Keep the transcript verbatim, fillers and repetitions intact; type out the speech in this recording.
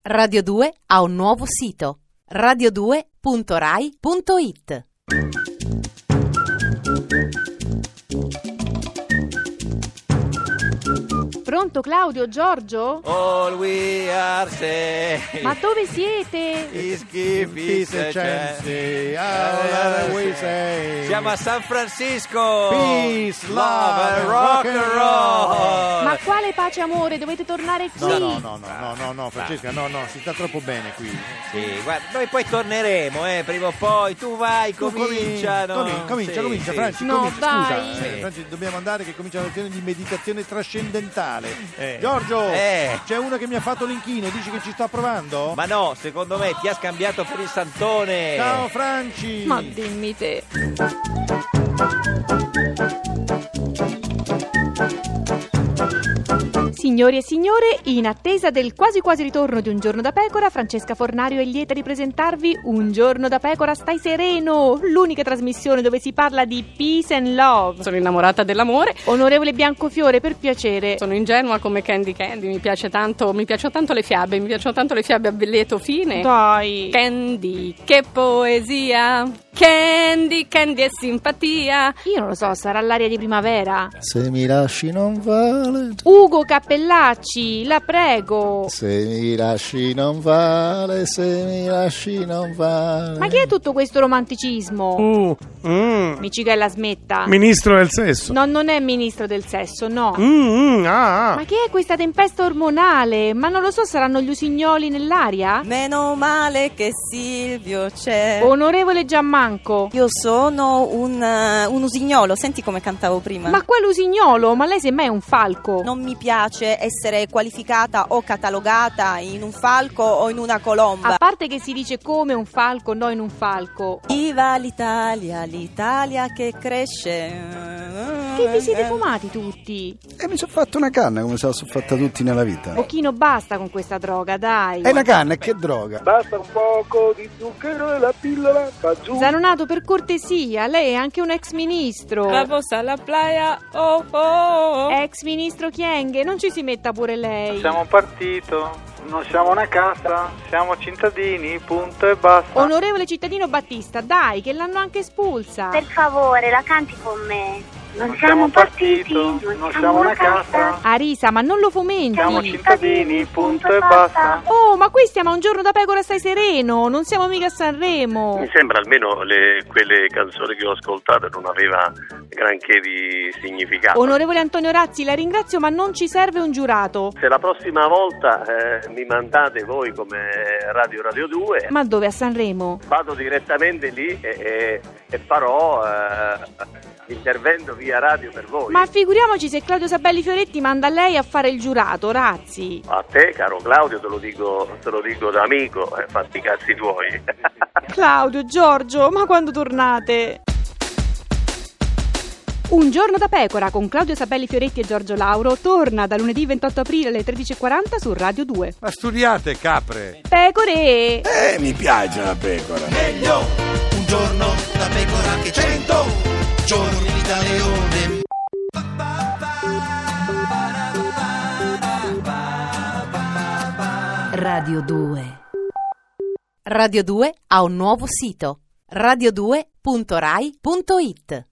Radio due ha un nuovo sito, radio due punto rai punto it. Pronto Claudio, Giorgio? All we are saying. Ma dove siete? Is give peace a chance. All we say. Siamo a San Francisco. Peace, love, and rock and roll. Ma quale pace e amore? Dovete tornare qui. No, no, no, no, no, no, no, Francesca, no, no, si sta troppo bene qui. Sì, guarda, noi poi torneremo, eh, prima o poi. Tu vai, Tu comincia, no? comin- comincia, Sì, comincia, sì. Franci, No, comincia. dai. Scusa, eh, Sì. Franci, dobbiamo andare che comincia la lezione di meditazione trascendentale. Eh. Giorgio, Eh. c'è uno che mi ha fatto l'inchino, dici che ci sta provando? Ma no, secondo me ti ha scambiato per il Santone. Ciao Franci. Ma dimmi te. Signori e signore, in attesa del quasi quasi ritorno di Un Giorno da Pecora, Francesca Fornario è lieta di presentarvi Un Giorno da Pecora Stai Sereno, l'unica trasmissione dove si parla di peace and love. Sono innamorata dell'amore, Onorevole Biancofiore, per piacere. sono ingenua come Candy Candy, mi piace tanto, mi piacciono tanto le fiabe, mi piacciono tanto le fiabe a lieto fine. Dai. Candy, che poesia! Candy, Candy è simpatia. Io non lo so, sarà l'aria di primavera. Se mi lasci non vale, Ugo Cappellacci, la prego. se mi lasci non vale, se mi lasci non vale. Ma che è tutto questo romanticismo? Uh, mm, Micigella, smetta. ministro del sesso. No, non è ministro del sesso, no. Mm, mm, ah, ah. Ma che è questa tempesta ormonale? Ma non lo so, saranno gli usignoli nell'aria? Meno male che Silvio c'è. Onorevole Giammanco. Io sono un, eh, un usignolo, senti come cantavo prima. Ma quale usignolo? Ma lei semmai è un falco. Non mi piace essere qualificata o catalogata in un falco o in una colomba. A parte che si dice come un falco, no in un falco. Viva l'Italia, l'Italia che cresce. Che vi siete fumati tutti? E mi sono fatto una canna come se la sono fatta tutti nella vita. Pochino basta con questa droga, dai. È una canna, e che droga? Basta un poco di zucchero e la pillola va giù. Zanonato, per cortesia, lei è anche un ex ministro. Vamos alla playa, oh oh oh. Ex ministro Chienghe, non ci si metta pure lei. Siamo un partito, non siamo una cassa, siamo cittadini, punto e basta. Onorevole cittadino Battista, dai, che l'hanno anche espulsa. Per favore, la canti con me. Non, Non siamo siamo un partiti, partito, non siamo una cassa. Arisa, ma non lo fomenti. Siamo cittadini, punto e basta. Oh, ma qui stiamo a Un Giorno da Pecora Stai Sereno, non siamo mica a Sanremo. Mi sembra almeno le, quelle canzoni che ho ascoltato non aveva granché di significato. Onorevole Antonio Razzi, la ringrazio, ma non ci serve un giurato. Se la prossima volta eh, mi mandate voi come Radio Radio due, Ma dove, a Sanremo? vado direttamente lì e, e, e farò eh, intervento via radio per voi. Ma figuriamoci se Claudio Sabelli Fioretti manda lei a fare il giurato, Razzi. A te, caro Claudio, te lo dico, te lo dico da amico, eh, fatti i cazzi tuoi. Claudio, Giorgio, ma quando tornate? Un Giorno da Pecora con Claudio Sabelli Fioretti e Giorgio Lauro torna da lunedì ventotto aprile alle tredici e quaranta su Radio due. Ma studiate, capre. Pecore! Eh, mi piace la pecora. Meglio un giorno da pecora che cento giorni da leone. Radio due. Radio due ha un nuovo sito, radio due punto rai punto it.